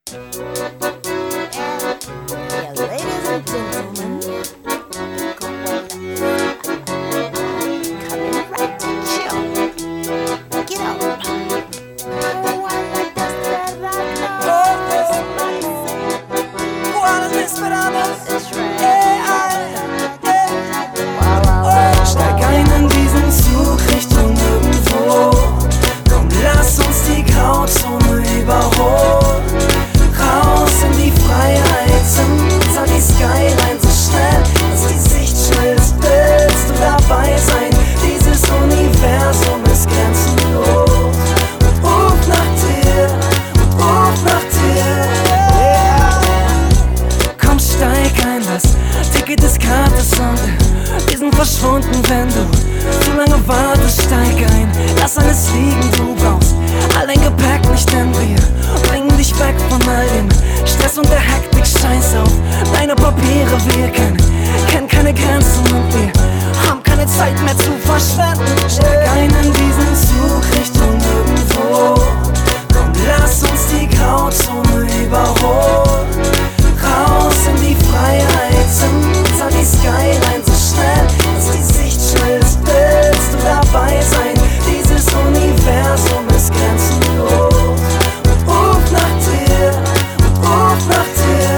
Yeah, ladies and gentlemen, coming right to chill. Get up. That's right. Steig ein in diesen Zug Richtung nirgendwo. Komm, lass uns die Grauzone überholen. Raus in die Freiheit, hinter die Skyline so schnell, dass die Sicht schnell ist. Willst du dabei sein? Dieses Universum ist grenzenlos. Und ruf nach dir, und ruf nach dir. Komm, steig ein, das Ticket ist gratis und wir sind verschwunden, wenn du zu lange wartest. Steig ein, lass alles liegen, du brauchst all dein Gepäck nicht, denn wir bringen dich weg von all dem Stress und der Hektik. Scheiß auf deine Papiere, wir kennen keine Grenzen und wir haben keine Zeit mehr zu verschwenden. Steig ein in diesen Zug Richtung nirgendwo. Komm, lass uns die Grauzone überholen. Raus in die Freiheit, hinter die Skyline so schnell, dass die Sicht schnell ist. Willst du dabei sein? Dieses Universum ist grenzenlos. Und ruf nach dir, und ruf nach dir.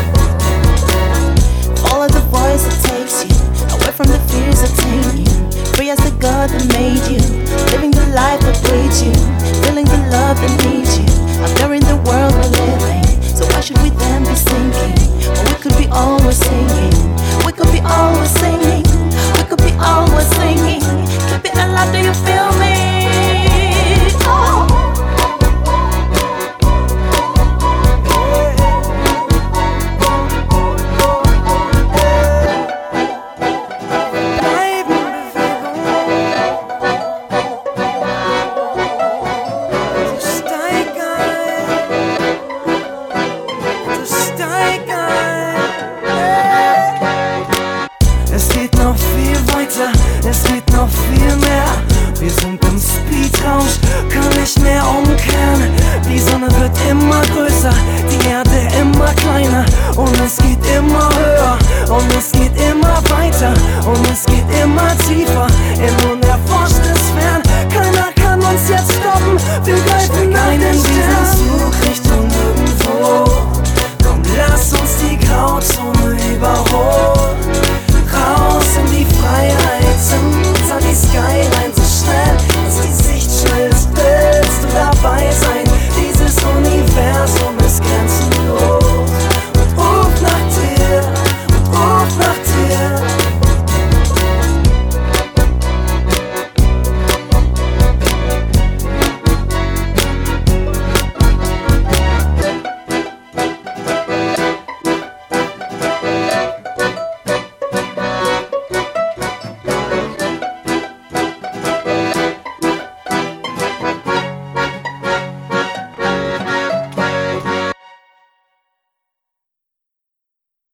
Follow the voice that takes you away from the fears that tame you. Free as the God that made you, living the life that breeds you, feeling the love that needs you. Out there in the world we're living, so why should we then be sinking? Or we could be always singing. We could be always singing. We could be always singing. Keep it alive, do you feel me? Oh. Es geht noch viel weiter, es geht noch viel mehr. Wir sind im Speedrausch, können nicht mehr umkehren. Die Sonne wird immer größer, die Erde immer kleiner. Und es geht immer höher, und es geht immer weiter. Und es geht immer tiefer in unerforschtes Fern. Keiner kann uns jetzt stoppen, wir greifen ein in diesen Zug.